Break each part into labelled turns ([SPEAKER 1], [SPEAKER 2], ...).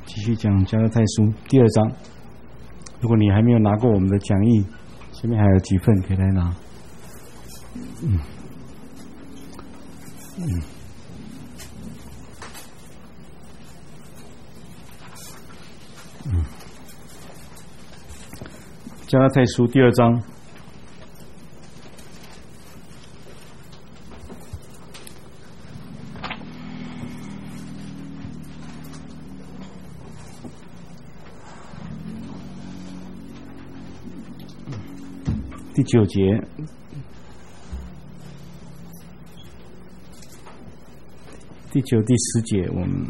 [SPEAKER 1] 继续讲加拉太书第2章。如果你还没有拿过我们的讲义，前面还有几份可以来拿。加拉太书第2章。第9节，第9、第10节，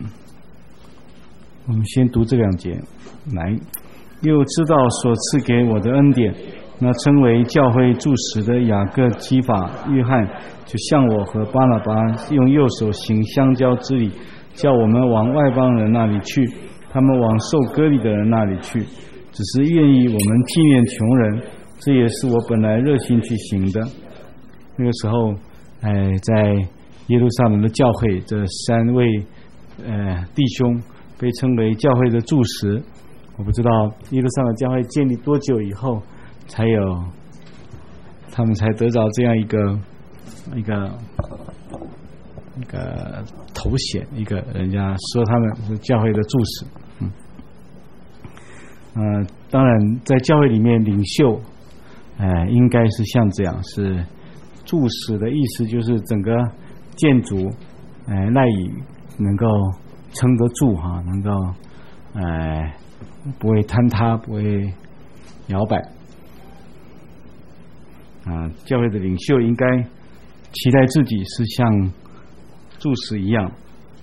[SPEAKER 1] 我们先读这2节。来，又知道所赐给我的恩典，那称为教会柱石的雅各、基法、约翰，就像我和巴拿巴用右手行相交之礼，叫我们往外邦人那里去，他们往受割礼的人那里去，只是愿意我们纪念穷人。这也是我本来热心去行的。那个时候，在耶路撒冷的教会，这3位弟兄被称为教会的柱石。我不知道耶路撒冷教会建立多久以后，他们才得到这样一个头衔，人家说他们是教会的柱石。当然，在教会里面领袖。应该是像这样，是柱石的意思，就是整个建筑赖以能够撑得住哈，能够不会坍塌，不会摇摆。教会的领袖应该期待自己是像柱石一样。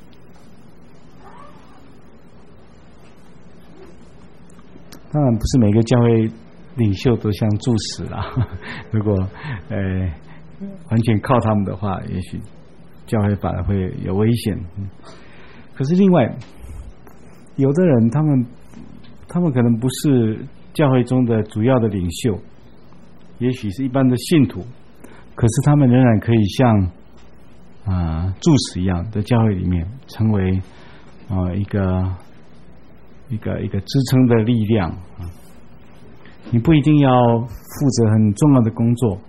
[SPEAKER 1] 当然不是每个教会领袖都像柱石啦，如果完全靠他们的话，也许教会反而会有危险。可是另外，有的人他们可能不是教会中的主要的领袖，也许是一般的信徒，可是他们仍然可以像柱石一样，在教会里面成为一个支撑的力量。你不一定要负责很重要的工作。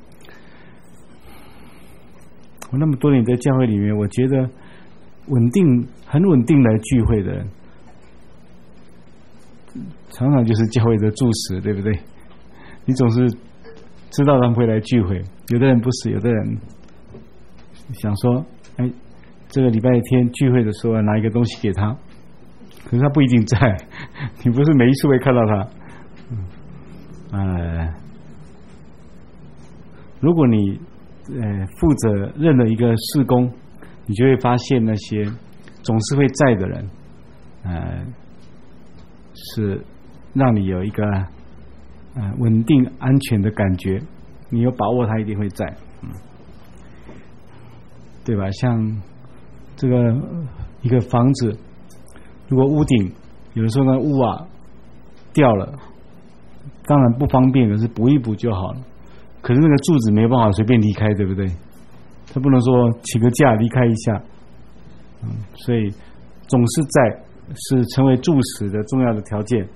[SPEAKER 1] 我那么多年在教会里面，我觉得很稳定来聚会的人，常常就是教会的柱石，对不对？你总是知道他们会来聚会，有的人不是，有的人想说，这个礼拜天聚会的时候拿一个东西给他，可是他不一定在，你不是每一次会看到他。如果你负责任的一个事工，你就会发现那些总是会在的人，是让你有一个稳定安全的感觉，你有把握他一定会在，对吧？像这个一个房子，如果屋顶有的时候呢屋瓦掉了，当然不方便，可是补一补就好了。可是那个柱子没办法随便离开，对不对？他不能说请个假离开一下。所以总是在是成为柱石的重要的条件。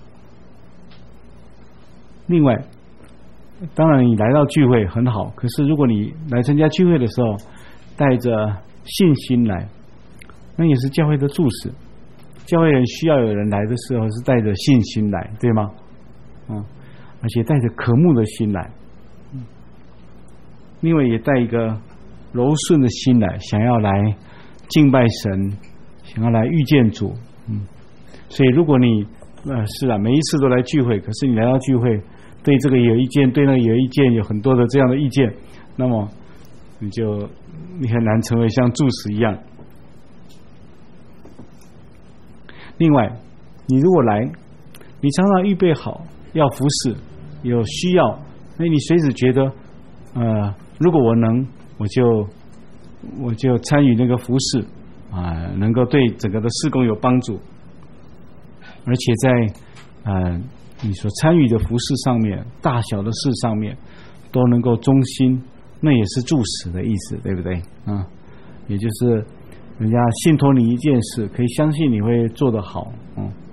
[SPEAKER 1] 另外，当然你来到聚会很好，可是如果你来参加聚会的时候带着信心来，那也是教会的柱石。教会人需要有人来的时候是带着信心来，对吗？而且带着渴慕的心来，另外也带一个柔顺的心来，想要来敬拜神，想要来遇见主。所以如果你每一次都来聚会，可是你来到聚会对这个有意见，对那个有意见，有很多的这样的意见，那么你很难成为像柱石一样。另外，你如果来，你常常预备好要服侍，有需要，那你随时觉得如果我能，我就参与那个服侍能够对整个的事工有帮助，而且在你所参与的服侍上面，大小的事上面都能够忠心，那也是柱石的意思，对不对？也就是人家信托你一件事，可以相信你会做得好。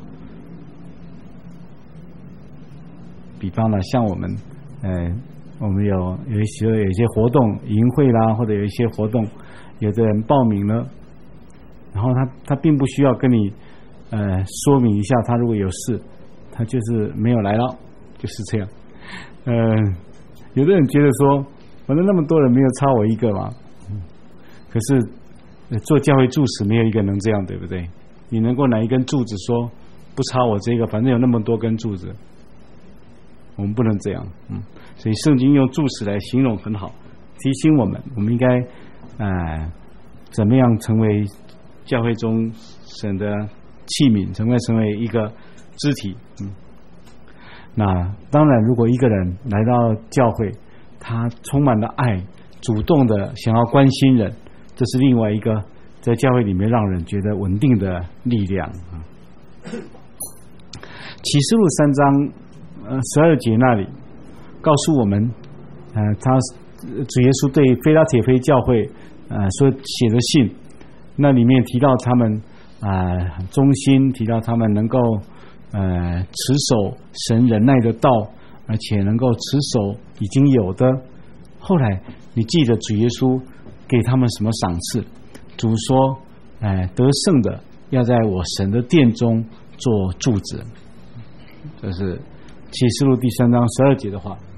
[SPEAKER 1] 比方呢，像我们有一些活动营会啦，或者有一些活动，有的人报名了，然后他并不需要跟你说明一下，他如果有事，他就是没有来了，就是这样。有的人觉得说，反正那么多人没有差我一个嘛，可是做教会柱使没有一个能这样，对不对？你能够拿一根柱子说不差我这个，反正有那么多根柱子，我们不能这样。所以圣经用柱使来形容很好，提醒我们应该怎么样成为教会中神的器皿，成为一个肢体。那当然，如果一个人来到教会，他充满了爱，主动的想要关心人，这是另外一个在教会里面让人觉得稳定的力量。启示录3章12节那里告诉我们，主耶稣对非拉铁非教会所写的信，那里面提到他们忠心，提到他们能够持守神忍耐的道，而且能够持守已经有的。后来你记得主耶稣给他们什么赏赐？主说得胜的要在我神的殿中做柱子。这是启示录第3章12节的话，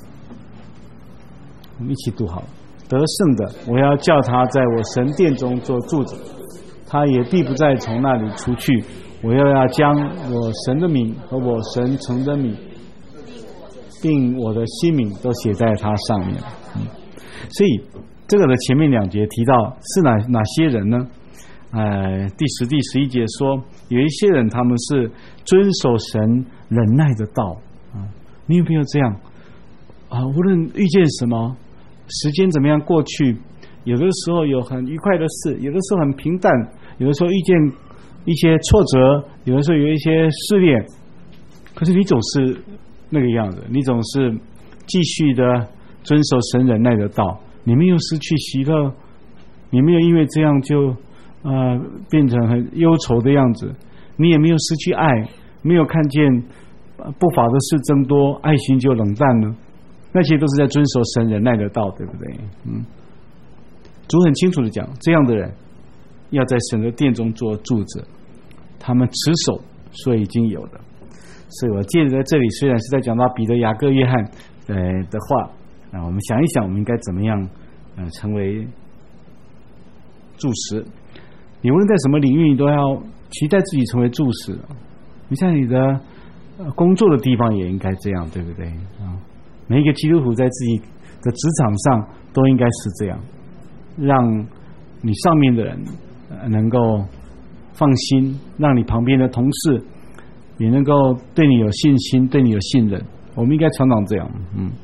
[SPEAKER 1] 我们一起读好了。得胜的我要叫他在我神殿中做柱子，他也必不再从那里出去，我又要将我神的名和我神城的名并我的新名都写在它上面。所以这个的前面2节提到是哪些人呢？第10、第11节说，有一些人他们是遵守神忍耐的道。你有没有这样无论遇见什么，时间怎么样过去，有的时候有很愉快的事，有的时候很平淡，有的时候遇见一些挫折，有的时候有一些试炼，可是你总是那个样子，你总是继续的遵守神忍耐的道，你没有失去喜乐，你没有因为这样就变成很忧愁的样子，你也没有失去爱，没有看见不法的事增多，爱心就冷淡了，那些都是在遵守神忍耐的道，对不对？主很清楚的讲，这样的人要在神的殿中做柱子，他们持守所已经有的。所以我借着在这里，虽然是在讲到彼得、雅各、约翰的话，我们想一想，我们应该怎么样成为柱石。你无论在什么领域，你都要期待自己成为柱石。你在你的工作的地方也应该这样，对不对？每一个基督徒在自己的职场上都应该是这样，让你上面的人能够放心，让你旁边的同事也能够对你有信心，对你有信任。我们应该常常这样。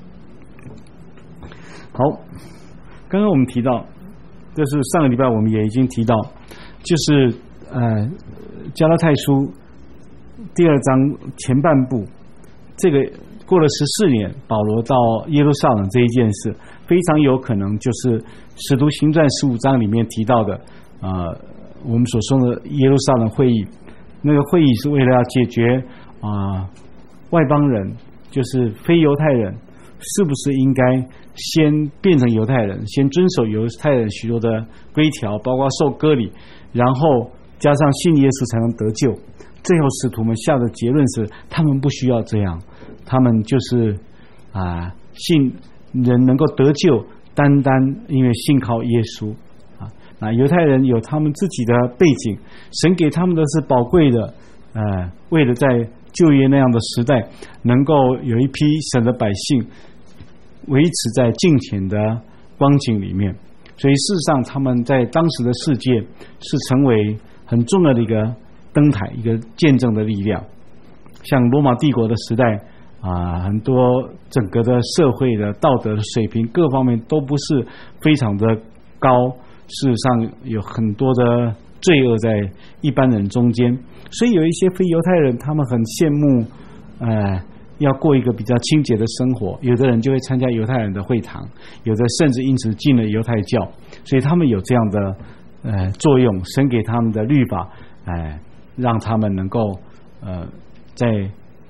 [SPEAKER 1] 好，刚刚我们提到，就是上个礼拜我们也已经提到，就是加拉太书第2章前半部，这个过了14年，保罗到耶路撒冷这一件事，非常有可能就是使徒行传15章里面提到的我们所说的耶路撒冷会议。那个会议是为了要解决外邦人，就是非犹太人是不是应该先变成犹太人，先遵守犹太人许多的规条，包括受割礼，然后加上信耶稣才能得救。最后使徒们下的结论是，他们不需要这样，他们就是信人能够得救，单单因为信靠耶稣。那犹太人有他们自己的背景，神给他们的是宝贵的，为了在旧约那样的时代，能够有一批神的百姓维持在敬虔的光景里面，所以事实上他们在当时的世界是成为很重要的一个灯台，一个见证的力量。像罗马帝国的时代很多整个的社会的道德的水平各方面都不是非常的高，事实上有很多的罪恶在一般人中间，所以有一些非犹太人他们很羡慕要过一个比较清洁的生活，有的人就会参加犹太人的会堂，有的甚至因此进了犹太教，所以他们有这样的作用，神给他们的律法让他们能够在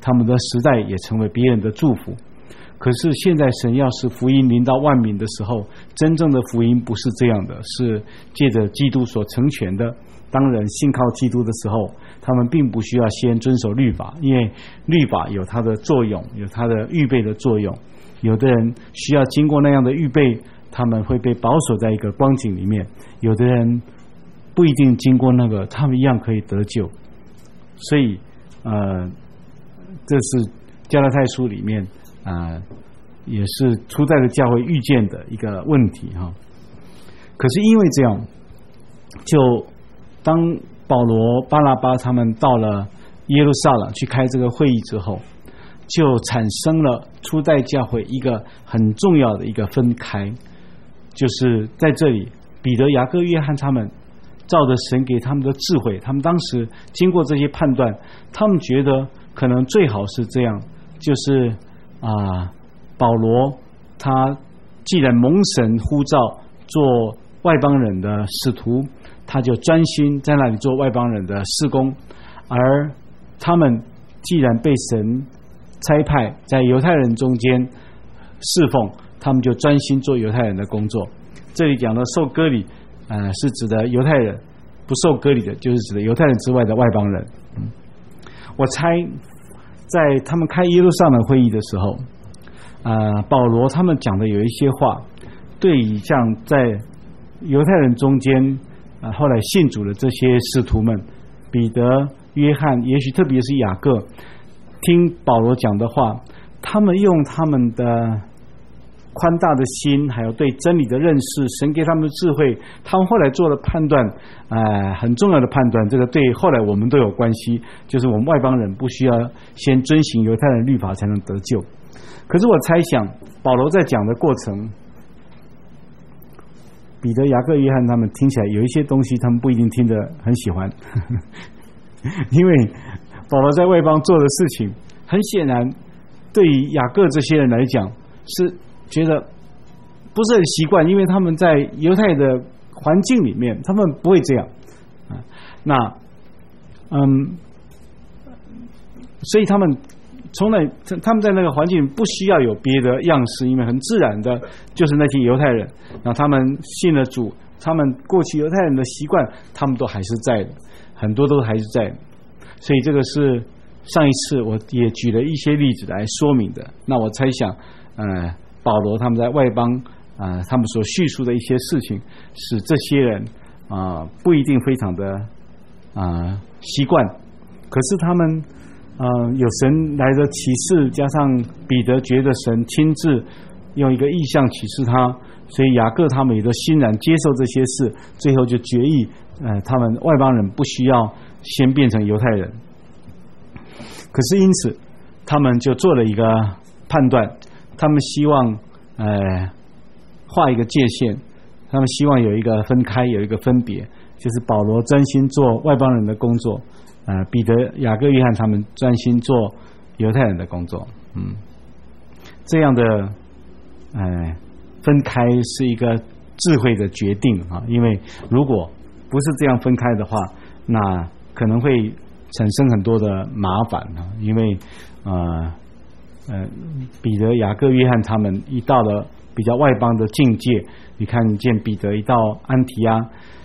[SPEAKER 1] 他们的时代也成为别人的祝福。可是现在神要使福音临到万民的时候，真正的福音不是这样的，是借着基督所成全的。当人信靠基督的时候，他们并不需要先遵守律法，因为律法有它的作用，有它的预备的作用。有的人需要经过那样的预备，他们会被保守在一个光景里面；有的人不一定经过那个，他们一样可以得救。所以这是加拉太书里面也是初代的教会遇见的一个问题哈。可是因为这样，就当保罗、巴拿巴他们到了耶路撒冷去开这个会议之后，就产生了初代教会一个很重要的一个分开，就是在这里，彼得、雅各、约翰他们照着神给他们的智慧，他们当时经过这些判断，他们觉得可能最好是这样，就是保罗他既然蒙神呼召做外邦人的使徒，他就专心在那里做外邦人的事工，而他们既然被神差派在犹太人中间侍奉，他们就专心做犹太人的工作。这里讲的受割礼是指的犹太人，不受割礼的就是指的犹太人之外的外邦人。我猜在他们开耶路撒冷会议的时候，保罗他们讲的有一些话，对于像在犹太人中间后来信主的这些使徒们，彼得、约翰，也许特别是雅各，听保罗讲的话，他们用他们的宽大的心，还有对真理的认识，神给他们的智慧，他们后来做了判断，很重要的判断，这个对后来我们都有关系，就是我们外邦人不需要先遵行犹太人律法才能得救。可是我猜想保罗在讲的过程，彼得、雅各、约翰他们听起来有一些东西他们不一定听得很喜欢因为保罗在外邦做的事情，很显然对于雅各这些人来讲是觉得不是很习惯，因为他们在犹太的环境里面他们不会这样所以他们在那个环境不需要有别的样式，因为很自然的就是那些犹太人，然后他们信了主，他们过去犹太人的习惯他们都还是在的，很多都还是在的。所以这个是上一次我也举了一些例子来说明的。那我猜想保罗他们在外邦他们所叙述的一些事情，使这些人不一定非常的习惯，可是他们有神来的启示，加上彼得觉得神亲自用一个意象启示他，所以雅各他们也都欣然接受这些事，最后就决议他们外邦人不需要先变成犹太人。可是因此他们就做了一个判断，他们希望画一个界限，他们希望有一个分开，有一个分别，就是保罗专心做外邦人的工作，彼得、雅各、约翰他们专心做犹太人的工作。这样的分开是一个智慧的决定因为如果不是这样分开的话，那可能会产生很多的麻烦因为彼得、雅各、约翰他们一到了比较外邦的境界，你看见彼得一到安提阿，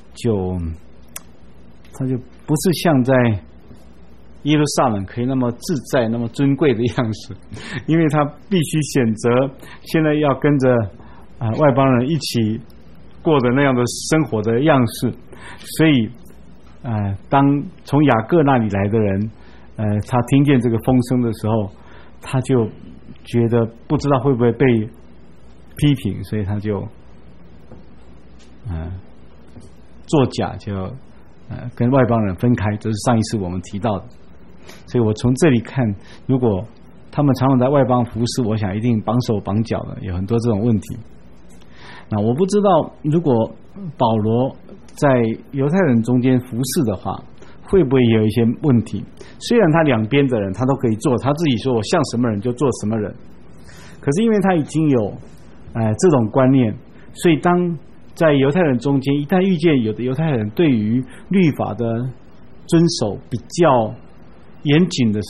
[SPEAKER 1] 他就不是像在耶路撒冷可以那么自在、那么尊贵的样式，因为他必须选择现在要跟着外邦人一起过的那样的生活的样式，所以当从雅各那里来的人他听见这个风声的时候，他就觉得不知道会不会被批评，所以他就作假，就跟外邦人分开，这是上一次我们提到的。所以我从这里看，如果他们常常在外邦服侍，我想一定绑手绑脚的，有很多这种问题。那我不知道如果保罗在犹太人中间服侍的话，会不会有一些问题？虽然他两边的人他都可以做，他自己说我像什么人就做什么人，可是因为他已经有这种观念，所以当在犹太人中间一旦遇见有的犹太人对于律法的遵守比较严谨的时候，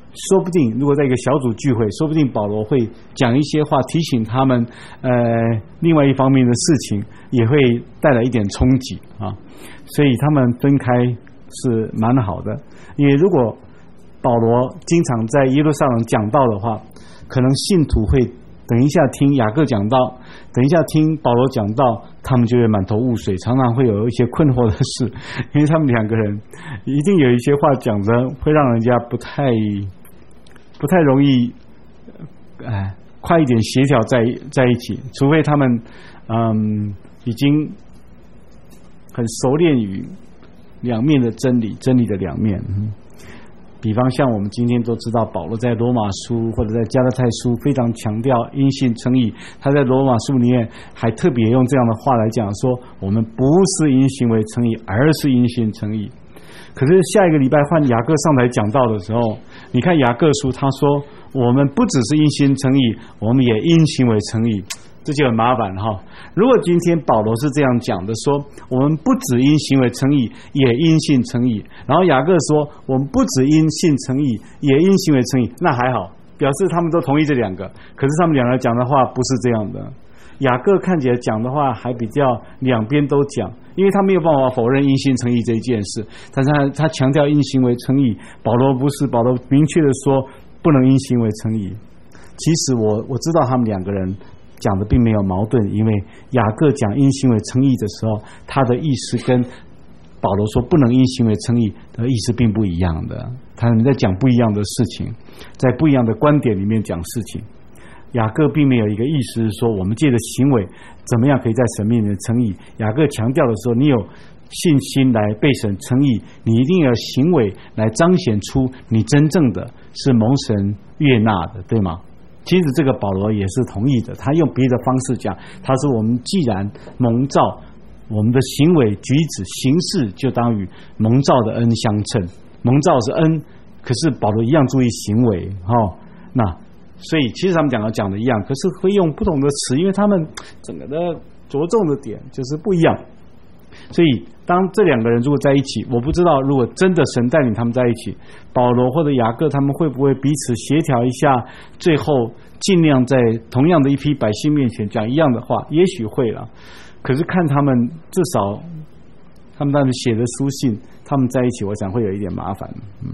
[SPEAKER 1] 说不定如果在一个小组聚会，说不定保罗会讲一些话提醒他们另外一方面的事情，也会带来一点冲击啊。所以他们分开是蛮好的，因为如果保罗经常在耶路撒冷讲道的话，可能信徒会等一下听雅各讲道，等一下听保罗讲道，他们就会满头雾水，常常会有一些困惑的事，因为他们两个人一定有一些话讲着会让人家不太容易快一点协调在一起，除非他们已经很熟练于两面的真理的两面。比方像我们今天都知道，保罗在罗马书或者在加拉太书非常强调因信称义，他在罗马书里面还特别用这样的话来讲说，我们不是因行为称义，而是因信称义。可是下一个礼拜换雅各上台讲道的时候，你看雅各书他说，我们不只是因信称义，我们也因行为称义，这就很麻烦哈。如果今天保罗是这样讲的，说我们不只因行为称义，也因信称义，然后雅各说我们不只因信称义，也因行为称义，那还好，表示他们都同意这两个。可是他们两个讲的话不是这样的，雅各看起来讲的话还比较两边都讲，因为他没有办法否认因信称义这一件事，但是他强调因行为称义，保罗不是，保罗明确的说不能因行为称义。其实我知道他们两个人讲的并没有矛盾，因为雅各讲因行为称义的时候，他的意思跟保罗说不能因行为称义的意思并不一样的，他们在讲不一样的事情，在不一样的观点里面讲事情。雅各并没有一个意思是说我们借着行为怎么样可以在神面前称义，雅各强调的时候，你有信心来被神称义，你一定要行为来彰显出你真正的是蒙神悦纳的，对吗？其实这个保罗也是同意的，他用别的方式讲，他说我们既然蒙召，我们的行为举止行事就当与蒙召的恩相称。蒙召是恩，可是保罗一样注意行为那所以其实他们讲的一样，可是会用不同的词，因为他们整个的着重的点就是不一样。所以当这两个人如果在一起，我不知道如果真的神带领他们在一起，保罗或者雅各他们会不会彼此协调一下，最后尽量在同样的一批百姓面前讲一样的话，也许会了。可是看他们至少他们当时写的书信，他们在一起我想会有一点麻烦。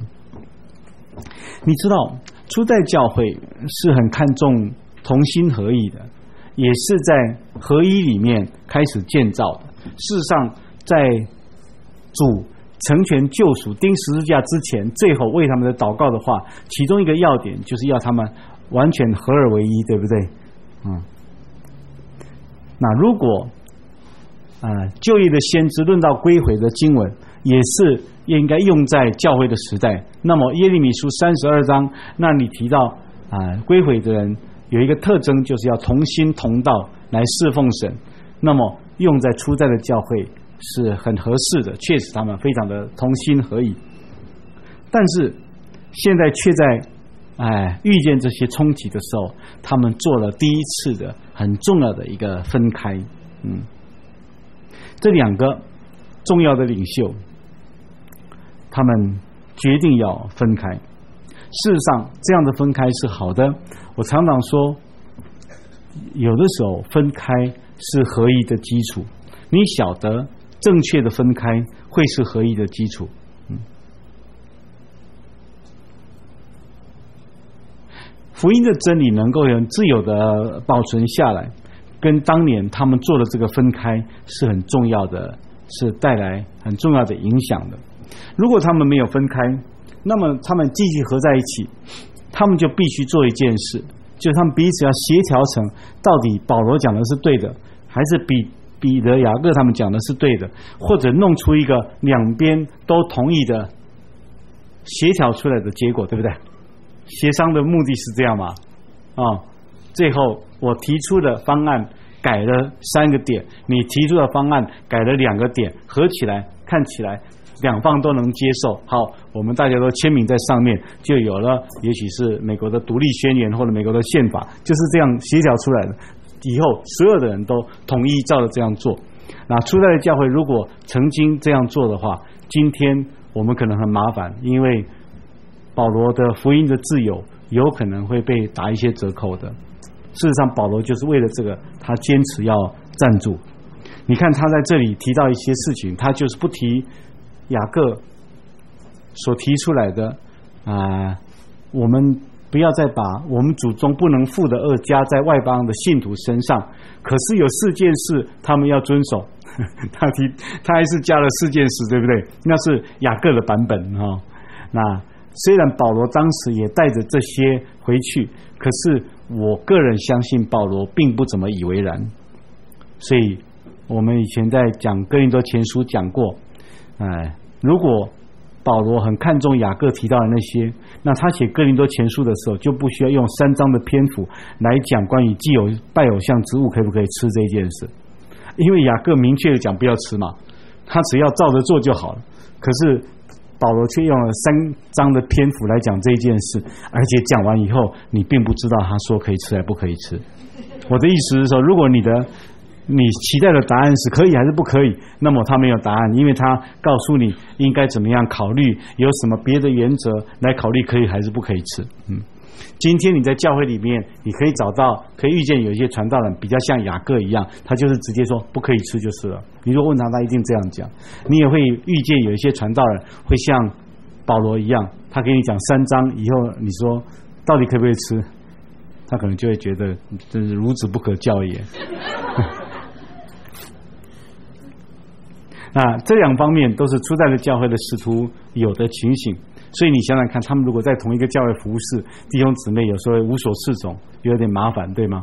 [SPEAKER 1] 你知道初代教会是很看重同心合意的，也是在合一里面开始建造的。事实上在主成全救赎钉十字架之前，最后为他们的祷告的话，其中一个要点就是要他们完全合而为一，对不对？那如果旧约的先知论到归回的经文也是应该用在教会的时代，那么耶利米书32章那里提到归回的人有一个特征，就是要同心同道来侍奉神，那么用在初代的教会是很合适的，确实他们非常的同心合意。但是现在却在遇见这些冲击的时候，他们做了第一次的很重要的一个分开。这两个重要的领袖，他们决定要分开。事实上这样的分开是好的，我常常说有的时候分开是合一的基础，你晓得正确的分开会是合一的基础。福音的真理能够很自由的保存下来，跟当年他们做的这个分开是很重要的，是带来很重要的影响的。如果他们没有分开，那么他们继续合在一起，他们就必须做一件事，就是他们彼此要协调成到底保罗讲的是对的，还是彼得雅各他们讲的是对的，或者弄出一个两边都同意的协调出来的结果，对不对？协商的目的是这样嘛？最后我提出的方案改了3个点，你提出的方案改了2个点，合起来看起来两方都能接受，好，我们大家都签名在上面，就有了也许是美国的独立宣言或者美国的宪法，就是这样协调出来的。以后所有的人都统一照着这样做。那初代的教会如果曾经这样做的话，今天我们可能很麻烦，因为保罗的福音的自由有可能会被打一些折扣的。事实上，保罗就是为了这个，他坚持要站住。你看他在这里提到一些事情，他就是不提雅各所提出来的我们不要再把我们祖宗不能负的恶加在外邦的信徒身上。可是有4件事他们要遵守，他还是加了4件事，对不对？那是雅各的版本那虽然保罗当时也带着这些回去，可是我个人相信保罗并不怎么以为然。所以我们以前在讲哥林多前书讲过，如果保罗很看重雅各提到的那些，那他写哥林多前书的时候就不需要用3章的篇幅来讲关于既有拜偶像之物可不可以吃这件事，因为雅各明确的讲不要吃嘛，他只要照着做就好了。可是保罗却用了3章的篇幅来讲这一件事，而且讲完以后你并不知道他说可以吃还不可以吃。我的意思是说，如果你期待的答案是可以还是不可以，那么他没有答案，因为他告诉你应该怎么样考虑，有什么别的原则来考虑可以还是不可以吃。今天你在教会里面你可以遇见有一些传道人比较像雅各一样，他就是直接说不可以吃就是了。你如果问他一定这样讲。你也会遇见有一些传道人会像保罗一样，他给你讲3章以后，你说到底可不可以吃，他可能就会觉得真是孺子不可教也。这2方面都是初代的教会的使徒有的情形。所以你想想看，他们如果在同一个教会服侍，弟兄姊妹有时候无所适从，有点麻烦，对吗？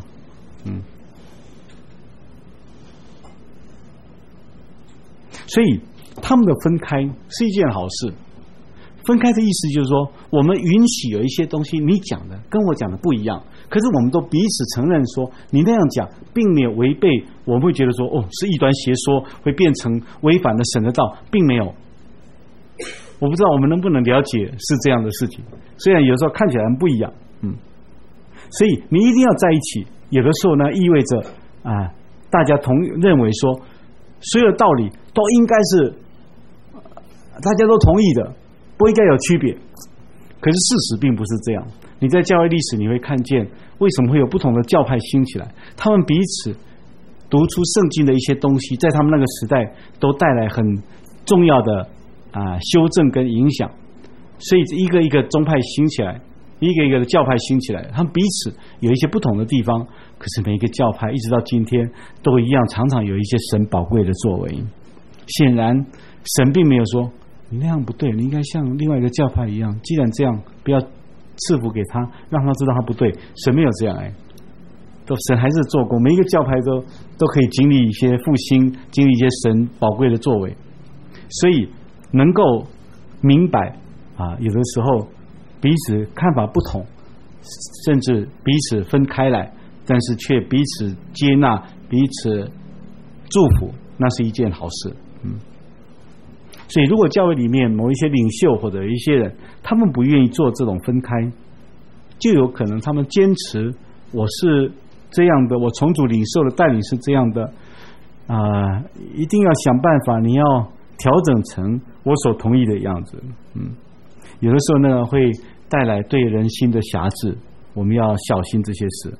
[SPEAKER 1] 所以他们的分开是一件好事。分开的意思就是说，我们允许有一些东西你讲的跟我讲的不一样，可是我们都彼此承认说你那样讲并没有违背，我们会觉得说是异端邪说，会变成违反了神的道，并没有。我不知道我们能不能了解是这样的事情，虽然有时候看起来很不一样。所以你一定要在一起，有的时候呢意味着大家认为说所有的道理都应该是大家都同意的，不应该有区别。可是事实并不是这样。你在教会历史你会看见为什么会有不同的教派兴起来，他们彼此读出圣经的一些东西，在他们那个时代都带来很重要的修正跟影响。所以一个一个宗派兴起来，一个一个的教派兴起来，他们彼此有一些不同的地方，可是每一个教派一直到今天都一样，常常有一些神宝贵的作为。显然神并没有说你那样不对，你应该像另外一个教派一样，既然这样不要赐福给他，让他知道他不对。神没有这样神还是做工，每一个教派都可以经历一些复兴，经历一些神宝贵的作为。所以能够明白有的时候彼此看法不同，甚至彼此分开来，但是却彼此接纳，彼此祝福，那是一件好事。所以如果教会里面某一些领袖或者一些人他们不愿意做这种分开，就有可能他们坚持我是这样的，我重组领受的带领是这样的一定要想办法你要调整成我所同意的样子。有的时候呢会带来对人心的辖制，我们要小心这些事。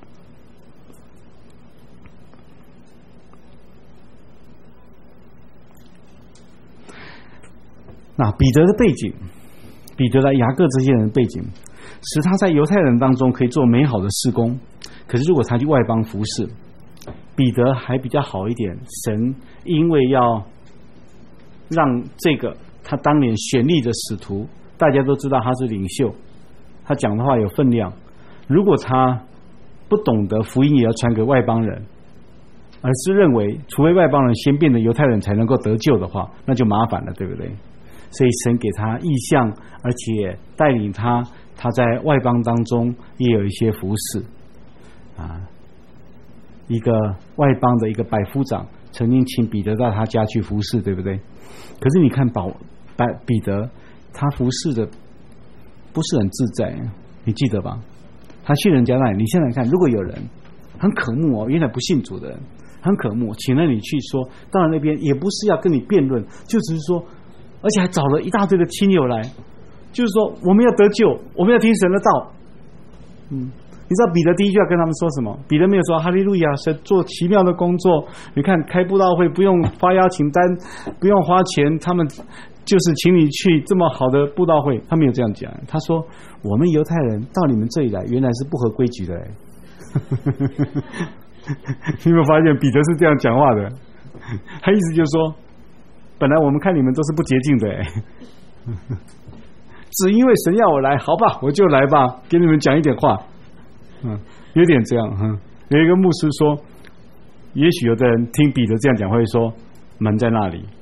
[SPEAKER 1] 那彼得的背景，彼得的雅各这些人的背景，使他在犹太人当中可以做美好的事工。可是如果他去外邦服侍，彼得还比较好一点。神因为要让这个他当年选立的使徒，大家都知道他是领袖，他讲的话有分量。如果他不懂得福音也要传给外邦人，而是认为除非外邦人先变得犹太人才能够得救的话，那就麻烦了，对不对？所以神给他意向，而且带领他在外邦当中也有一些服事一个外邦的一个百夫长曾经请彼得到他家去服事，对不对？可是你看彼得他服事的不是很自在，你记得吧？他去人家那里，你现在看，如果有人很渴慕原来不信主的人很渴慕，请了你去说，到了那边也不是要跟你辩论，就只是说，而且还找了一大堆的亲友来， 就是说我们要得救，我们要听神的道。你知道彼得第一句要跟他们说什么？彼得没有说哈利路亚，神做奇妙的工作。你看开布道会不用发邀请单，不用花钱，他们就是请你去这么好的布道会，他没有这样讲。他说我们犹太人到你们这里来，原来是不合规矩的。你有没有发现彼得是这样讲话的？他意思就是说，本来我们看你们都是不洁净的，只因为神要我来，好吧，我就来吧，给你们讲一点话。有点这样。有一个牧师说，也许有的人听彼得这样讲会说门在那里。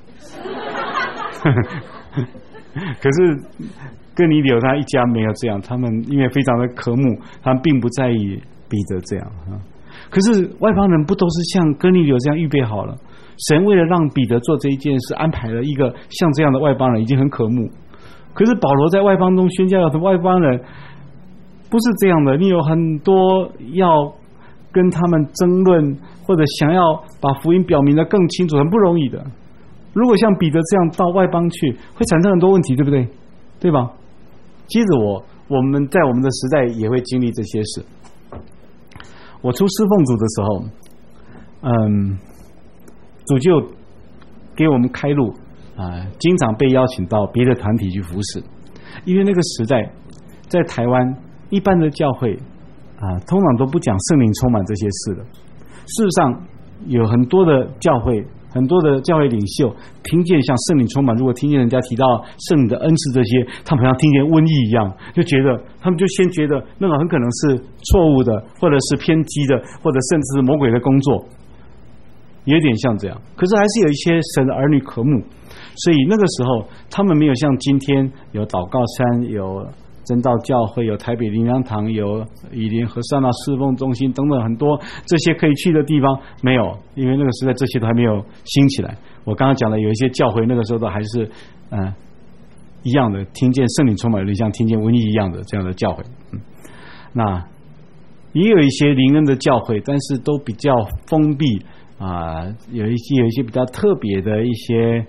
[SPEAKER 1] 可是哥尼流他一家没有这样，他们因为非常的渴慕，他们并不在意彼得这样。可是外邦人不都是像哥尼流这样预备好了？神为了让彼得做这一件事，安排了一个像这样的外邦人，已经很渴慕。可是保罗在外邦中宣教的外邦人不是这样的，你有很多要跟他们争论，或者想要把福音表明得更清楚，很不容易的。如果像彼得这样到外邦去，会产生很多问题，对不对？对吧？接着我们在我们的时代也会经历这些事。我出侍奉组的时候，主就给我们开路经常被邀请到别的团体去服侍，因为那个时代在台湾一般的教会通常都不讲圣灵充满这些事的。事实上有很多的教会，很多的教会领袖听见像圣灵充满，如果听见人家提到圣灵的恩赐这些，他们好像听见瘟疫一样，就觉得他们就先觉得那个很可能是错误的，或者是偏激的，或者甚至是魔鬼的工作，有点像这样。可是还是有一些神的儿女渴慕，所以那个时候他们没有像今天有祷告山，有真道教会，有台北灵粮堂，有以林和善道侍奉中心等等很多这些可以去的地方，没有，因为那个时代这些都还没有兴起来。我刚刚讲的有一些教会那个时候都还是一样的，听见圣灵充满，像听见瘟疫一样的这样的教会。那也有一些灵恩的教会，但是都比较封闭有一些比较特别的一些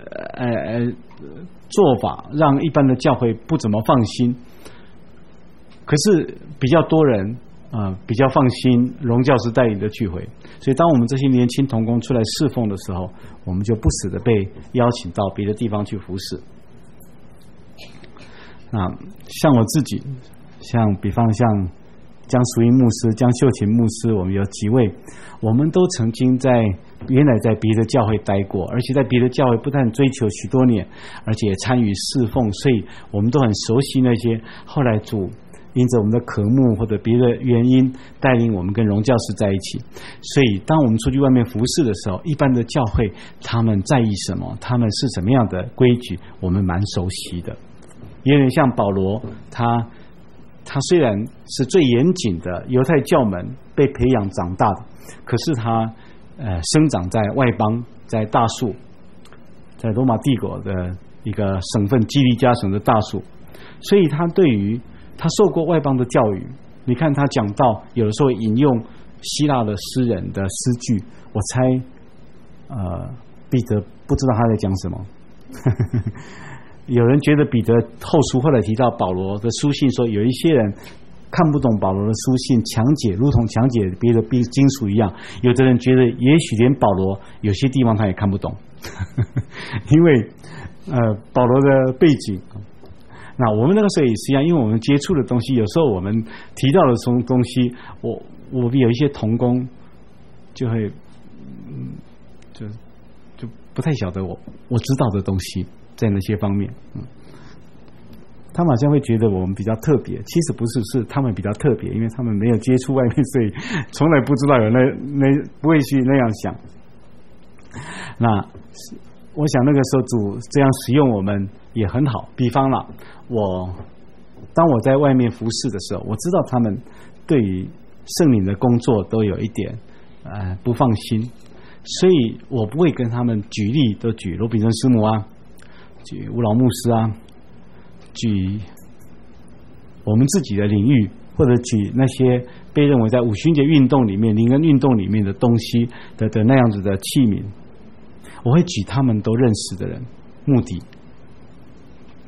[SPEAKER 1] 做法，让一般的教会不怎么放心。可是比较多人比较放心荣教师带领的聚会，所以当我们这些年轻同工出来侍奉的时候，我们就不时的被邀请到别的地方去服侍。像我自己，比方像江淑英牧师、江秀琴牧师，我们有几位，我们都曾经原来在别的教会待过，而且在别的教会不但追求许多年，而且也参与侍奉，所以我们都很熟悉那些后来主因着我们的渴慕或者别的原因带领我们跟荣教师在一起。所以当我们出去外面服侍的时候，一般的教会他们在意什么，他们是什么样的规矩，我们蛮熟悉的。有点像保罗，他虽然是最严谨的犹太教门被培养长大的，可是他生长在外邦，在大树，在罗马帝国的一个省份基利加省的大树，所以他对于他受过外邦的教育。你看他讲到有的时候引用希腊的诗人的诗句，我猜彼得不知道他在讲什么。有人觉得彼得后书后来提到保罗的书信，说有一些人看不懂保罗的书信，强解如同强解别的经书一样。有的人觉得也许连保罗有些地方他也看不懂。因为保罗的背景。那我们那个时候也是一样，因为我们接触的东西，有时候我们提到的东西，我有一些同工就会就不太晓得我知道的东西在那些方面。他们好像会觉得我们比较特别，其实不是，是他们比较特别，因为他们没有接触外面，所以从来不知道有不会去那样想。那我想那个时候主这样使用我们也很好。比方了，当我在外面服侍的时候，我知道他们对于圣灵的工作都有一点不放心，所以我不会跟他们举例，都举罗比森师母啊，举吴老牧师啊，举我们自己的领域，或者举那些被认为在五旬节运动里面、灵恩运动里面的东西的那样子的器皿，我会举他们都认识的人。目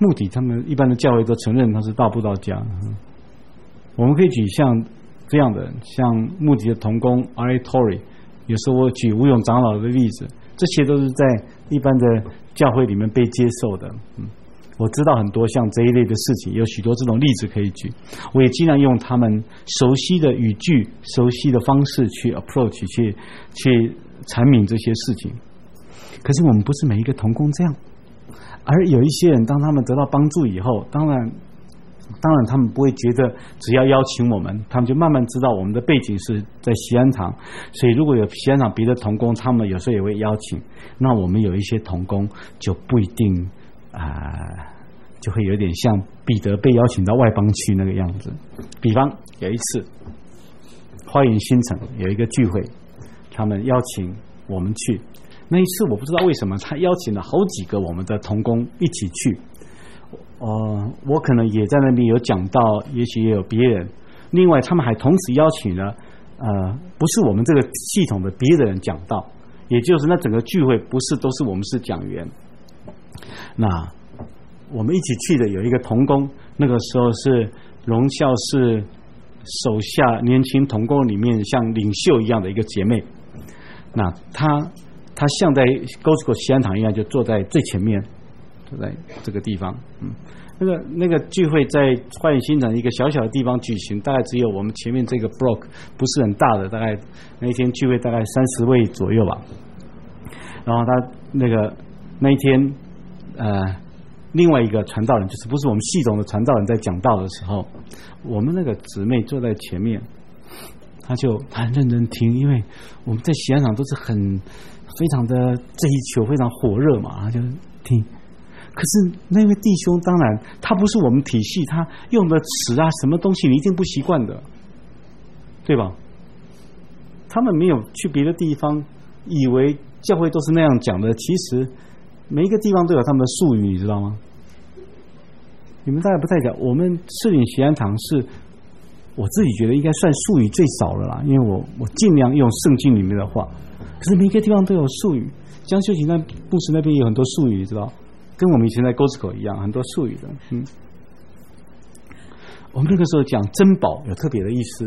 [SPEAKER 1] 目的他们一般的教会都承认他是大布道家。我们可以举像这样的，像目的的同工 R.A. Torrey， 有时候我举吴永长老的例子，这些都是在一般的教会里面被接受的。我知道很多像这一类的事情，有许多这种例子可以举，我也尽量用他们熟悉的语句、熟悉的方式去 approach 去阐明这些事情。可是我们不是每一个同工这样，而有一些人当他们得到帮助以后，当然他们不会觉得只要邀请我们，他们就慢慢知道我们的背景是在锡安堂，所以如果有锡安堂别的同工，他们有时候也会邀请，那我们有一些同工就不一定就会有点像彼得被邀请到外邦去那个样子。比方有一次花园新城有一个聚会，他们邀请我们去，那一次我不知道为什么他邀请了好几个我们的同工一起去。我可能也在那边有讲到，也许也有别人，另外他们还同时邀请了不是我们这个系统的别的人讲道，也就是那整个聚会不是都是我们是讲员。那我们一起去的有一个同工，那个时候是荣孝市手下年轻同工里面像领袖一样的一个姐妹。那她像在 Gospel 锡安堂一样，就坐在最前面，坐在这个地方。那个聚会在花园新城一个小小的地方举行，大概只有我们前面这个 block 不是很大的，大概那一天聚会大概30位左右吧。然后他那一天另外一个传道人，就是不是我们系统的传道人，在讲道的时候，我们那个姊妹坐在前面，他很认真听，因为我们在锡安堂都是非常的这一球非常火热嘛，他就听。可是那位弟兄当然他不是我们体系，他用的词啊什么东西你一定不习惯的，对吧？他们没有去别的地方以为教会都是那样讲的，其实每一个地方都有他们的术语，你知道吗？你们大概不太讲，我们士林锡安堂是我自己觉得应该算术语最少了啦，因为我尽量用圣经里面的话，可是每一个地方都有术语。江修行牧师那边有很多术语，你知道，跟我们以前在沟子口一样，很多术语的。我们那个时候讲珍宝有特别的意思，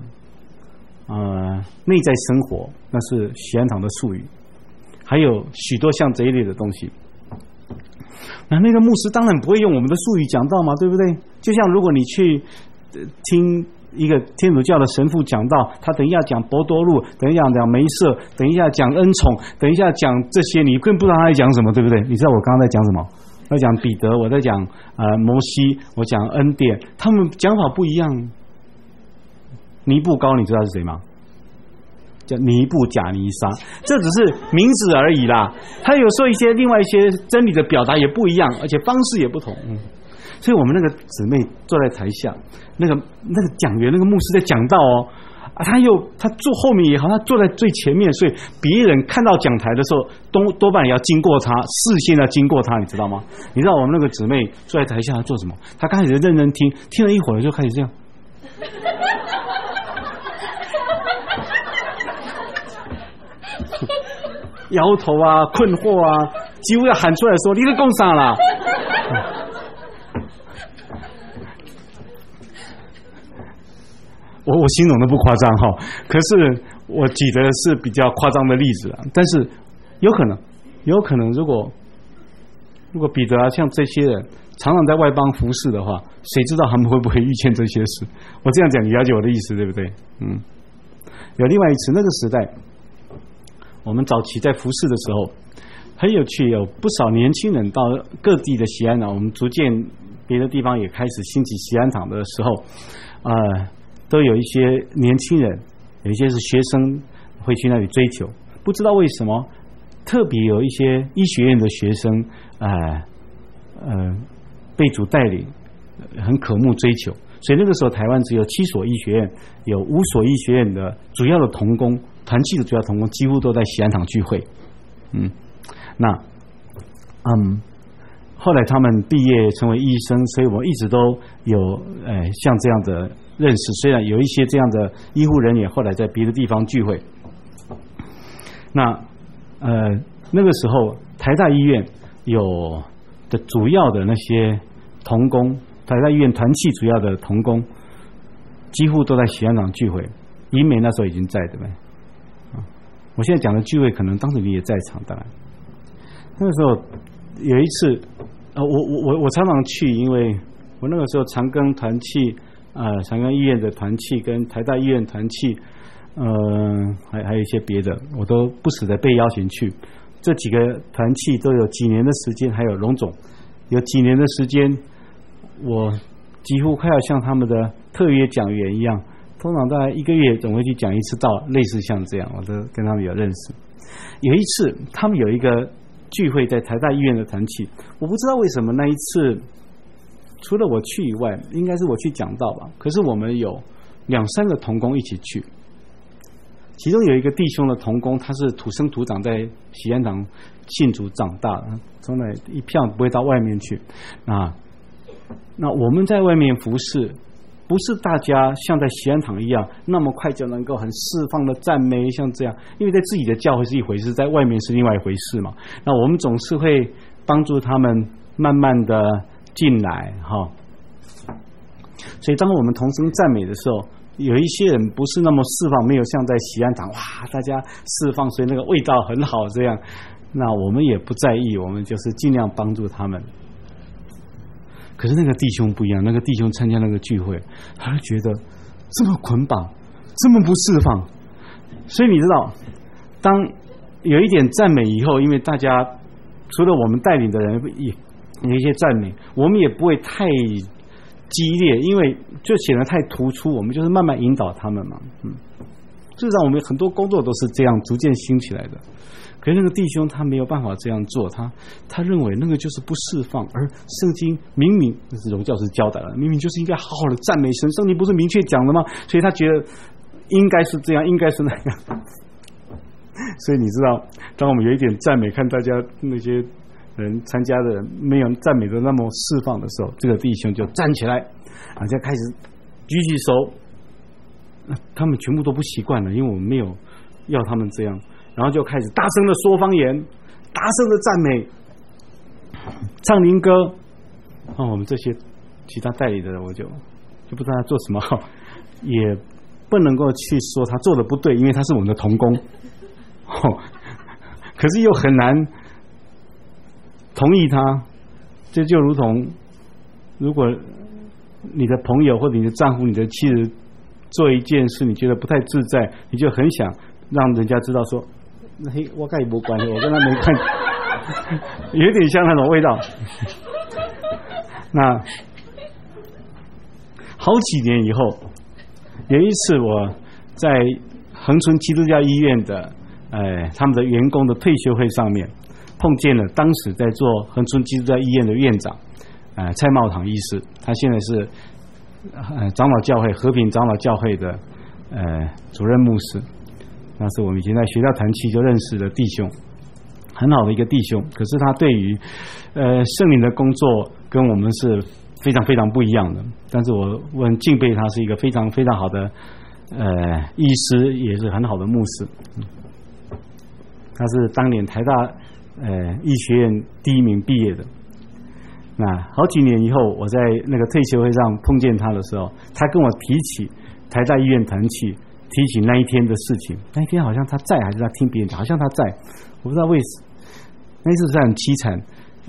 [SPEAKER 1] 内在生活那是锡安堂的术语，还有许多像这一类的东西。那个牧师当然不会用我们的术语讲道嘛，对不对？就像如果你去听一个天主教的神父讲道，他等一下讲博多禄，等一下讲梅瑟，等一下讲恩宠，等一下讲这些，你更不知道他在讲什么，对不对？你知道我刚刚在讲什么？我在讲彼得，我在讲摩西，我讲恩典，他们讲法不一样。尼布高，你知道是谁吗？叫尼布甲尼撒，这只是名字而已啦。他有时候另外一些真理的表达也不一样，而且方式也不同。所以我们那个姊妹坐在台下，那个讲员那个牧师在讲道哦，他坐后面也好，他坐在最前面，所以别人看到讲台的时候，多半也要经过他，视线要经过他，你知道吗？你知道我们那个姊妹坐在台下做什么？她刚开始认真听，听了一会儿就开始这样。摇头啊，困惑啊，几乎要喊出来说：“你在讲啥啦？”我形容的不夸张哈，可是我举的是比较夸张的例子啊。但是有可能，如果彼得啊像这些人常常在外邦服侍的话，谁知道他们会不会遇见这些事？我这样讲，你了解我的意思对不对？有另外一次，那个时代，我们早期在服侍的时候，很有趣，有不少年轻人到各地的锡安堂，我们逐渐别的地方也开始兴起锡安堂的时候，都有一些年轻人，有一些是学生会去那里追求，不知道为什么，特别有一些医学院的学生，被主带领，很渴慕追求，所以那个时候台湾只有7所医学院，有5所医学院的主要的同工，团契的主要同工几乎都在锡安堂聚会。后来他们毕业成为医生，所以我一直都有像这样的认识。虽然有一些这样的医护人员后来在别的地方聚会，那个时候台大医院有的主要的那些同工，台大医院团契主要的同工，几乎都在喜安堂聚会。英美那时候已经在，对不对？我现在讲的聚会，可能当时你也在场，当然。那个时候有一次，我常常去，因为我那个时候长庚团契，长庚医院的团契跟台大医院团契，还有一些别的，我都不时的被邀请去。这几个团契都有几年的时间，还有荣总有几年的时间，我几乎快要像他们的特约讲员一样，通常大概1个月总会去讲一次道，类似像这样，我都跟他们有认识。有一次他们有一个聚会在台大医院的团契，我不知道为什么那一次除了我去以外，应该是我去讲道吧，可是我们有2、3个同工一起去。其中有一个弟兄的同工，他是土生土长在喜安堂信主长大的，从来一票不会到外面去。那我们在外面服侍，不是大家像在喜安堂一样那么快就能够很释放的赞美，像这样，因为在自己的教会是一回事，在外面是另外一回事嘛。那我们总是会帮助他们慢慢的进来哈。所以当我们同声赞美的时候，有一些人不是那么释放，没有像在喜安堂哇，大家释放，所以那个味道很好这样。那我们也不在意，我们就是尽量帮助他们。可是那个弟兄不一样，那个弟兄参加那个聚会，他就觉得这么捆绑，这么不释放。所以你知道，当有一点赞美以后，因为大家除了我们带领的人也有一些赞美，我们也不会太激烈，因为就显得太突出，我们就是慢慢引导他们嘛。事实上我们很多工作都是这样逐渐兴起来的。可是那个弟兄他没有办法这样做，他认为那个就是不释放，而圣经明明那是荣教师交代了，明明就是应该好好的赞美神，圣经不是明确讲的吗？所以他觉得应该是这样，应该是那样。所以你知道，当我们有一点赞美，看大家那些人参加的人没有赞美的那么释放的时候，这个弟兄就站起来，就开始举起手。他们全部都不习惯了，因为我们没有要他们这样，然后就开始大声的说方言，大声的赞美，唱灵歌。我们这些其他代理的人，我就不知道他做什么好，也不能够去说他做的不对，因为他是我们的同工。可是又很难同意他，这就如同如果你的朋友或者你的丈夫、你的妻子做一件事，你觉得不太自在，你就很想让人家知道说，嘿，我跟你没关系，我跟他没关系，有点像那种味道。那好几年以后，有一次我在恒春基督教医院的他们的员工的退休会上面，碰见了当时在做恒春基督教医院的院长蔡茂堂医师，他现在是长老教会和平长老教会的主任牧师。那是我们以前在学校团契就认识的弟兄，很好的一个弟兄。可是他对于圣灵的工作跟我们是非常非常不一样的，但是我很敬佩他，是一个非常非常好的医师，也是很好的牧师。他是当年台大医学院第1名毕业的。那好几年以后，我在那个退休会上碰见他的时候，他跟我提起台大医院团契，提起那一天的事情。那一天好像他在，还是他听别人讲，好像他在，我不知道为什么。那一次是很凄惨，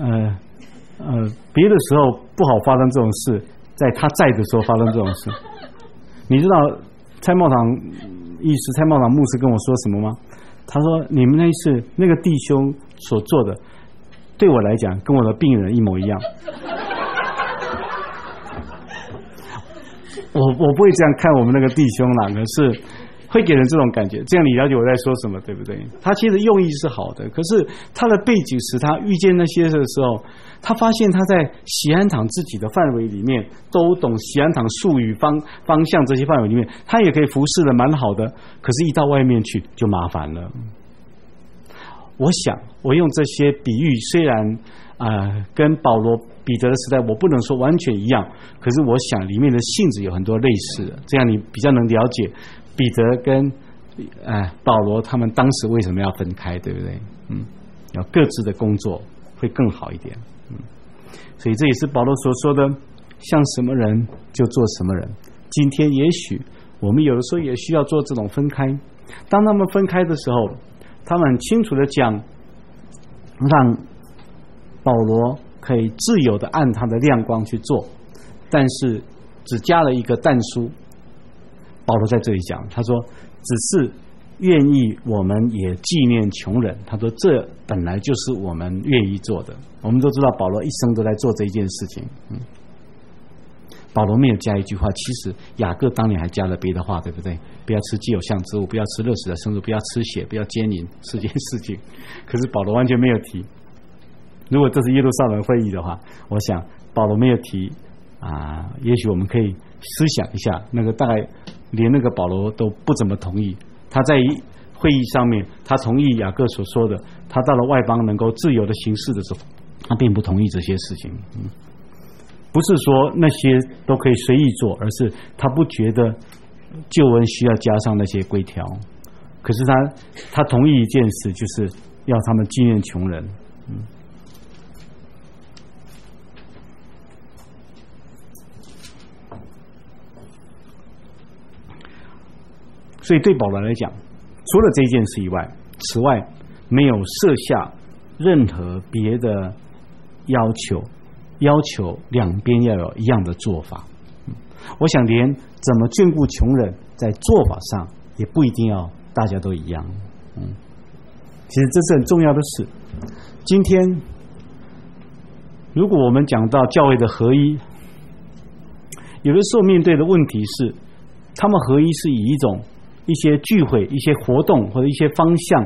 [SPEAKER 1] 别的时候不好发生这种事，在他在的时候发生这种事。你知道蔡茂堂医师、蔡茂堂牧师跟我说什么吗？他说：“你们那一次那个弟兄所做的，对我来讲跟我的病人一模一样。”我不会这样看我们那个弟兄啦，可是会给人这种感觉，这样你了解我在说什么，对不对？他其实用意是好的，可是他的背景使他遇见那些的时候，他发现他在喜安堂自己的范围里面都懂喜安堂术语方向这些范围里面，他也可以服侍的蛮好的，可是一到外面去就麻烦了。我想我用这些比喻，虽然跟保罗彼得的时代我不能说完全一样，可是我想里面的性质有很多类似的，这样你比较能了解彼得跟保罗他们当时为什么要分开，对不对？要各自的工作会更好一点。 所以这也是保罗所说的，像什么人就做什么人。今天也许我们有的时候也需要做这种分开。当他们分开的时候，他们很清楚的讲，让保罗可以自由的按他的亮光去做，但是只加了一个但书。保罗在这里讲，他说只是愿意我们也纪念穷人。他说这本来就是我们愿意做的。我们都知道保罗一生都在做这一件事情。保罗没有加一句话，其实雅各当年还加了别的话，对不对？不要吃既有像之物，不要吃热死的牲畜，不要吃血，不要奸淫，4件事情。可是保罗完全没有提。如果这是耶路撒冷会议的话，我想保罗没有提也许我们可以思想一下，那个大概连那个保罗都不怎么同意。他在会议上面，他同意雅各所说的，他到了外邦能够自由的行事的时候，他并不同意这些事情。不是说那些都可以随意做，而是他不觉得救恩需要加上那些规条。可是他同意一件事，就是要他们纪念穷人。所以对保罗来讲，除了这件事以外，此外没有设下任何别的要求两边要有一样的做法。我想连怎么眷顾穷人在做法上也不一定要大家都一样。其实这是很重要的事。今天如果我们讲到教会的合一，有的时候面对的问题是，他们合一是以一些聚会、一些活动或者一些方向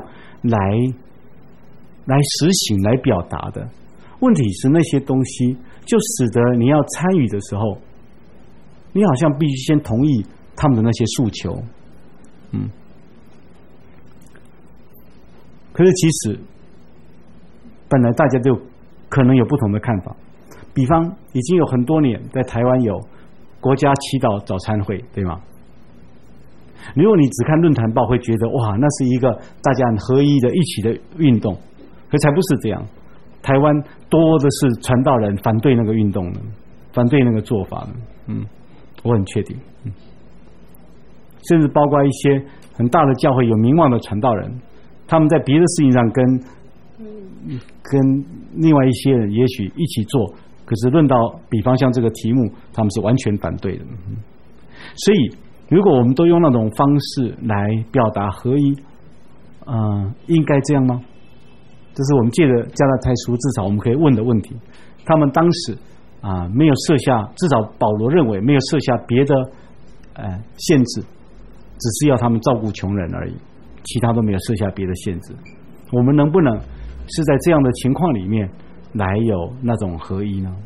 [SPEAKER 1] 来实行、来表达的。问题是那些东西就使得你要参与的时候，你好像必须先同意他们的那些诉求。可是其实本来大家就可能有不同的看法。比方已经有很多年在台湾有国家祈祷早餐会，对吗？如果你只看论坛报，会觉得哇，那是一个大家很合一的一起的运动，可才不是这样。台湾多的是传道人反对那个运动的，反对那个做法的。我很确定。甚至包括一些很大的教会有名望的传道人，他们在别的事情上跟另外一些人也许一起做，可是论到比方像这个题目，他们是完全反对的。所以如果我们都用那种方式来表达合一，应该这样吗？这是我们借着加拉太书至少我们可以问的问题。他们当时没有设下，至少保罗认为没有设下别的限制，只是要他们照顾穷人而已，其他都没有设下别的限制。我们能不能是在这样的情况里面来有那种合一呢？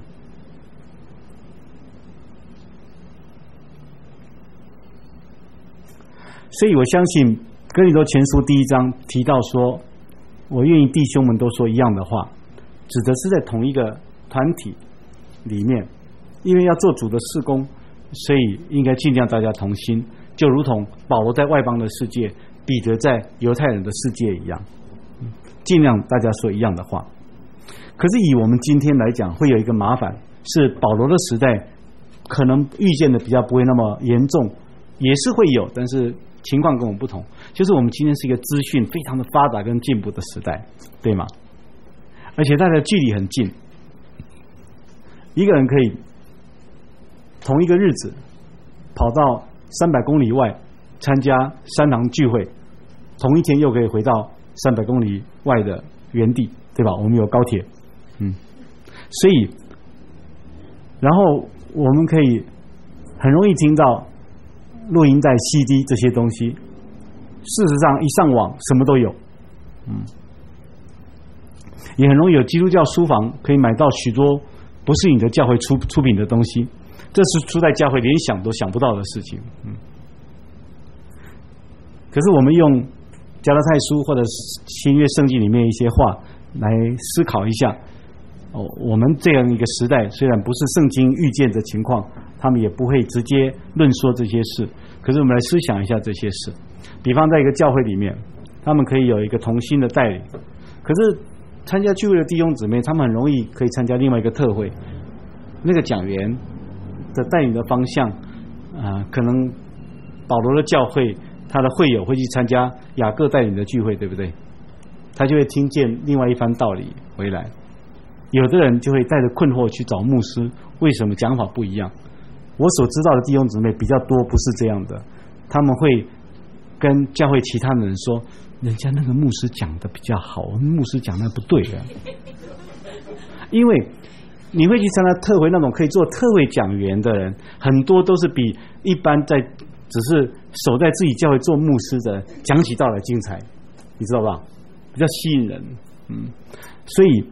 [SPEAKER 1] 所以我相信哥林多前书第1章提到说，我愿意弟兄们都说一样的话，指的是在同一个团体里面，因为要做主的事工，所以应该尽量大家同心，就如同保罗在外邦的世界，彼得在犹太人的世界一样，尽量大家说一样的话。可是以我们今天来讲，会有一个麻烦，是保罗的时代可能遇见的比较不会那么严重，也是会有，但是情况跟我们不同，就是我们今天是一个资讯非常的发达跟进步的时代，对吗？而且大家距离很近，一个人可以同一个日子跑到300公里外参加3堂聚会，同一天又可以回到300公里外的原地，对吧？我们有高铁，所以然后我们可以很容易听到录音带、CD 这些东西，事实上一上网什么都有，也很容易有基督教书房可以买到许多不是你的教会出品的东西，这是初代教会连想都想不到的事情。可是我们用加拉太书或者新约圣经里面一些话来思考一下，我们这样一个时代虽然不是圣经预见的情况，他们也不会直接论说这些事，可是我们来思想一下这些事。比方在一个教会里面，他们可以有一个同心的带领，可是参加聚会的弟兄姊妹，他们很容易可以参加另外一个特会，那个讲员的带领的方向可能保罗的教会他的会友会去参加雅各带领的聚会，对不对？他就会听见另外一番道理回来。有的人就会带着困惑去找牧师，为什么讲法不一样？我所知道的弟兄姊妹比较多不是这样的，他们会跟教会其他的人说，人家那个牧师讲的比较好，牧师讲的不对的。因为你会去参加特会，那种可以做特会讲员的人，很多都是比一般只是守在自己教会做牧师的讲起道来精彩，你知道吧？比较吸引人，所以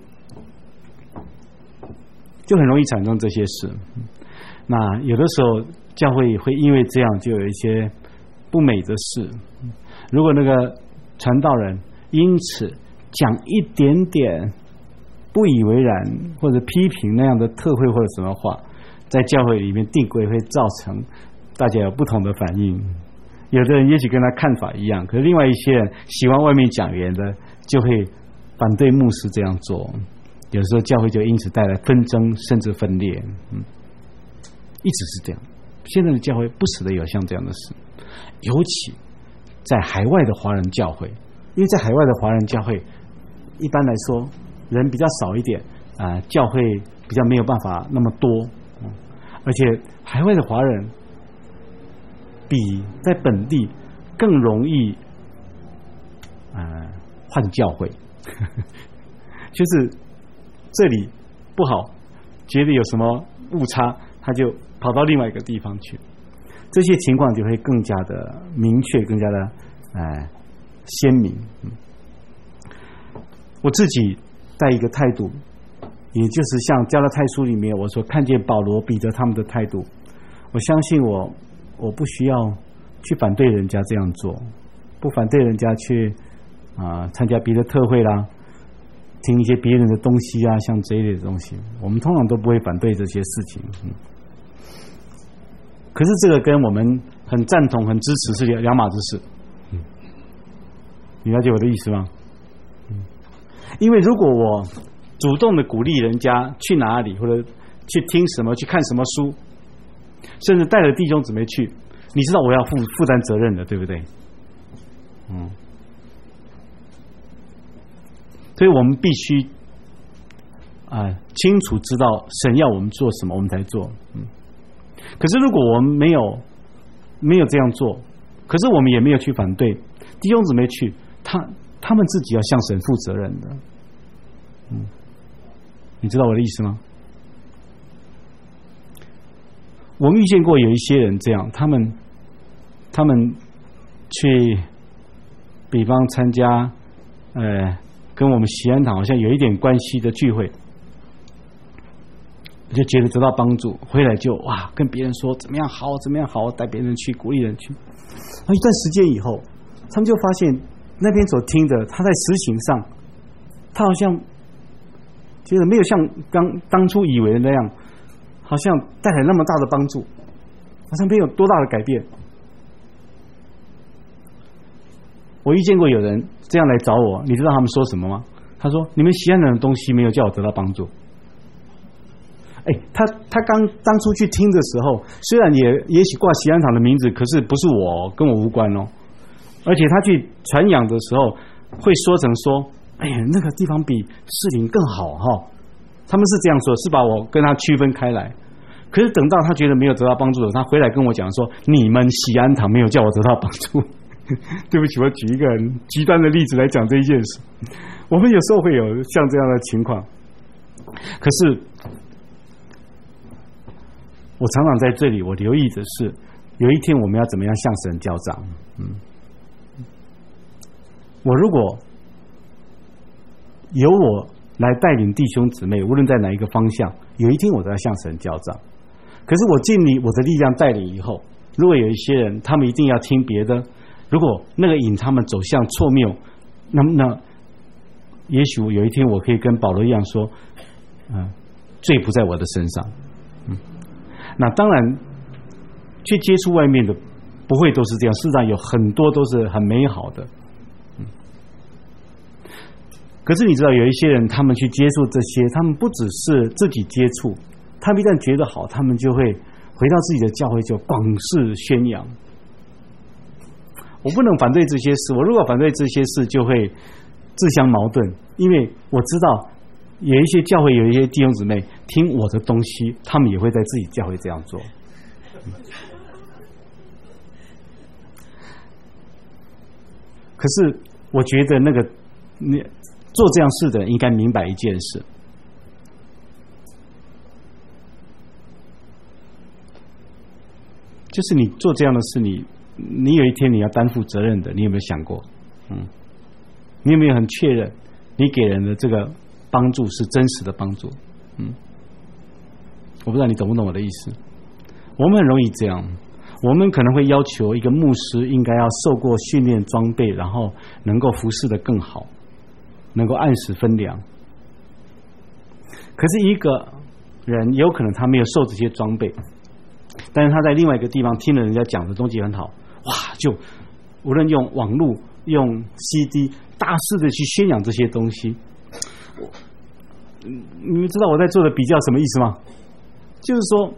[SPEAKER 1] 就很容易产生这些事。那有的时候教会会因为这样就有一些不美的事。如果那个传道人因此讲一点点不以为然或者批评那样的特会或者什么话，在教会里面定规会造成大家有不同的反应。有的人也许跟他看法一样，可是另外一些人喜欢外面讲员的就会反对牧师这样做，有时候教会就因此带来纷争甚至分裂。一直是这样，现在的教会不时的有像这样的事，尤其在海外的华人教会，因为在海外的华人教会一般来说人比较少一点教会比较没有办法那么多，而且海外的华人比在本地更容易换教会就是这里不好，觉得有什么误差，他就跑到另外一个地方去，这些情况就会更加的明确，更加的鲜明。我自己带一个态度，也就是像加拉太书里面我所看见保罗彼得他们的态度，我相信我不需要去反对人家这样做，不反对人家去参加别的特会啦，听一些别人的东西啊，像这一类的东西，我们通常都不会反对这些事情。可是这个跟我们很赞同很支持是两码子事。你了解我的意思吗？因为如果我主动的鼓励人家去哪里，或者去听什么，去看什么书，甚至带着弟兄姊妹去，你知道我要负担责任的，对不对？所以我们必须清楚知道神要我们做什么，我们才做。可是如果我们没有这样做，可是我们也没有去反对弟兄姊妹去，他们自己要向神负责任的。你知道我的意思吗？我们遇见过有一些人这样，他们去比方参加跟我们锡安堂好像有一点关系的聚会，就觉得得到帮助，回来就跟别人说怎么样好怎么样好，带别人去鼓励人去。一段时间以后，他们就发现那边所听的，他在实行上他好像觉得没有像当初以为的那样，好像带来那么大的帮助，好像没有多大的改变。我遇见过有人这样来找我，你知道他们说什么吗？他说你们锡安人的东西没有叫我得到帮助。他当初去听的时候，虽然也许挂锡安堂的名字，可是不是我，跟我无关哦。而且他去传扬的时候会说成说那个地方比士林更好哈，他们是这样说，是把我跟他区分开来。可是等到他觉得没有得到帮助的时候，他回来跟我讲说你们锡安堂没有叫我得到帮助。对不起，我举一个很极端的例子来讲这一件事。我们有时候会有像这样的情况，可是我常常在这里我留意的是，有一天我们要怎么样向神交账。我如果由我来带领弟兄姊妹，无论在哪一个方向，有一天我都要向神交账。可是我尽力我的力量带领以后，如果有一些人他们一定要听别的，如果那个引他们走向错谬，那也许有一天我可以跟保罗一样说罪不在我的身上。那当然去接触外面的不会都是这样，事实上有很多都是很美好的。 可是你知道，有一些人他们去接触这些，他们不只是自己接触，他们一旦觉得好，他们就会回到自己的教会就广释宣扬。我不能反对这些事，我如果反对这些事，就会自相矛盾，因为我知道有一些教会有一些弟兄姊妹听我的东西，他们也会在自己教会这样做。可是我觉得你做这样事的人应该明白一件事，就是你做这样的事，你有一天你要担负责任的，你有没有想过？你有没有很确认你给人的这个帮助是真实的帮助？我不知道你懂不懂我的意思。我们很容易这样，我们可能会要求一个牧师应该要受过训练装备，然后能够服侍得更好，能够按时分粮。可是一个人有可能他没有受这些装备，但是他在另外一个地方听了人家讲的东西很好，哇，就无论用网络用 CD 大肆的去宣扬这些东西。你们知道我在做的比较什么意思吗？就是说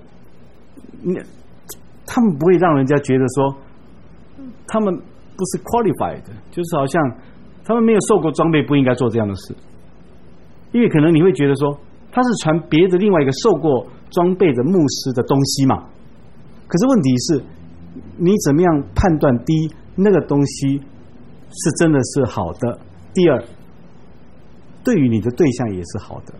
[SPEAKER 1] 他们不会让人家觉得说他们不是 qualified， 就是好像他们没有受过装备，不应该做这样的事。因为可能你会觉得说他是传别的另外一个受过装备的牧师的东西嘛。可是问题是你怎么样判断，第一那个东西是真的是好的，第二对于你的对象也是好的。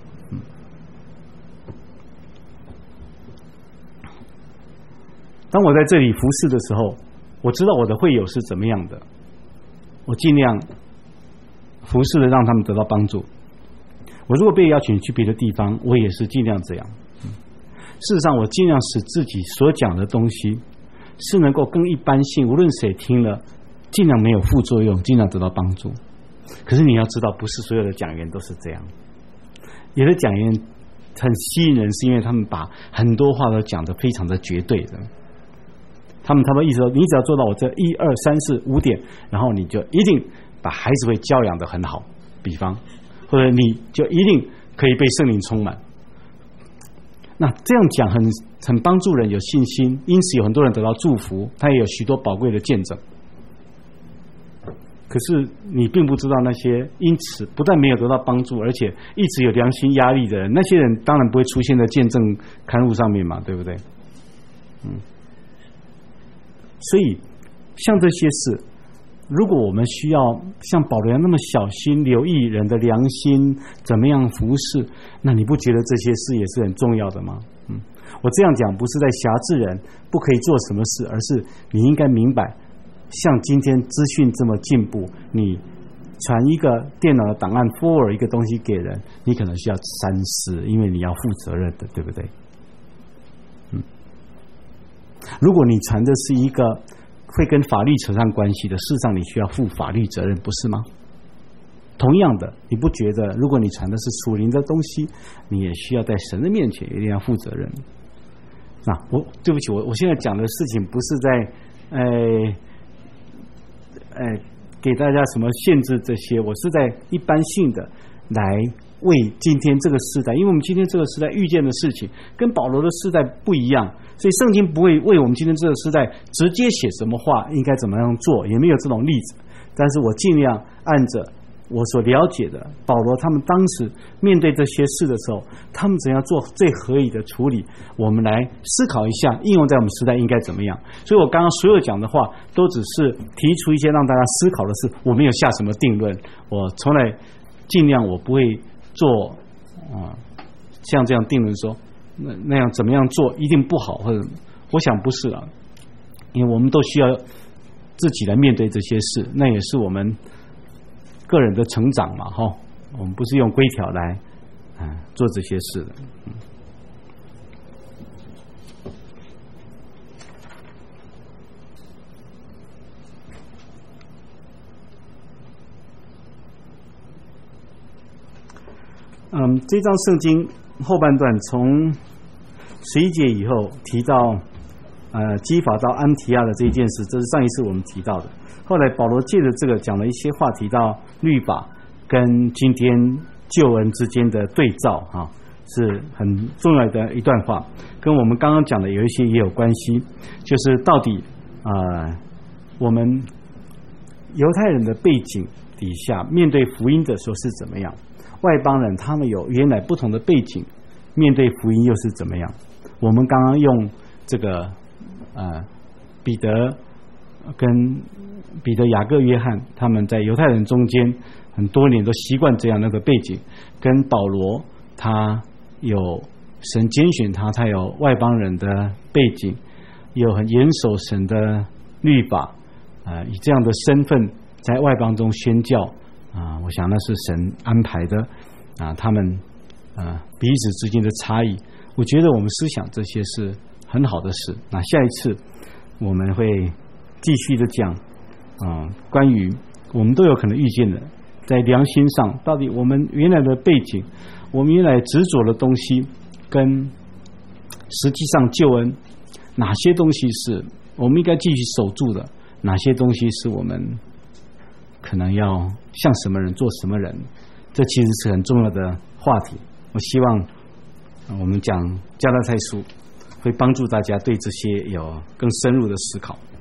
[SPEAKER 1] 当我在这里服侍的时候，我知道我的会友是怎么样的，我尽量服侍的让他们得到帮助。我如果被邀请去别的地方，我也是尽量这样。事实上我尽量使自己所讲的东西是能够跟一般性无论谁听了尽量没有副作用，尽量得到帮助。可是你要知道，不是所有的讲员都是这样。有的讲员很吸引人，是因为他们把很多话都讲得非常的绝对的。他们意思说，你只要做到我这1、2、3、4、5点，然后你就一定把孩子会教养得很好，比方，或者你就一定可以被圣灵充满。那这样讲很帮助人有信心，因此有很多人得到祝福，他也有许多宝贵的见证。可是你并不知道那些因此不但没有得到帮助，而且一直有良心压力的人，那些人当然不会出现在见证刊物上面嘛，对不对？所以像这些事，如果我们需要像保罗一样那么小心留意人的良心怎么样服侍，那你不觉得这些事也是很重要的吗？我这样讲不是在辖制人不可以做什么事，而是你应该明白，像今天资讯这么进步，你传一个电脑的档案 forward 一个东西给人，你可能需要三思，因为你要负责任的，对不对？如果你传的是一个会跟法律扯上关系的，事实上你需要负法律责任，不是吗？同样的，你不觉得如果你传的是属灵的东西，你也需要在神的面前一定要负责任？那对不起，我现在讲的事情不是在给大家什么限制这些，我是在一般性的来为今天这个时代，因为我们今天这个时代遇见的事情跟保罗的时代不一样，所以圣经不会为我们今天这个时代直接写什么话应该怎么样做，也没有这种例子。但是我尽量按着我所了解的保罗他们当时面对这些事的时候，他们怎样做最合理的处理，我们来思考一下应用在我们时代应该怎么样。所以我刚刚所有讲的话都只是提出一些让大家思考的事，我没有下什么定论，我从来尽量我不会做像这样定论说那样怎么样做一定不好，或者我想不是啊，因为我们都需要自己来面对这些事，那也是我们个人的成长嘛，我们不是用规条来做这些事的。这章圣经后半段从11节以后提到基法到安提亚的这一件事，这是上一次我们提到的。后来保罗借着这个讲了一些话，提到律法， 跟今天救恩之间的对照啊，是很重要的一段话，跟我们刚刚讲的有一些也有关系，就是到底我们犹太人的背景底下面对福音的时候是怎么样，外邦人他们有原来不同的背景，面对福音又是怎么样。我们刚刚用这个彼得跟彼得、雅各、约翰他们在犹太人中间很多年都习惯这样那个背景，跟保罗他有神拣选他有外邦人的背景，有很严守神的律法以这样的身份在外邦中宣教我想那是神安排的他们彼此之间的差异，我觉得我们思想这些是很好的事。那下一次我们会继续的讲关于我们都有可能遇见的，在良心上到底我们原来的背景，我们原来执着的东西跟实际上救恩哪些东西是我们应该继续守住的，哪些东西是我们可能要像什么人做什么人，这其实是很重要的话题。我希望我们讲加拉太书会帮助大家对这些有更深入的思考。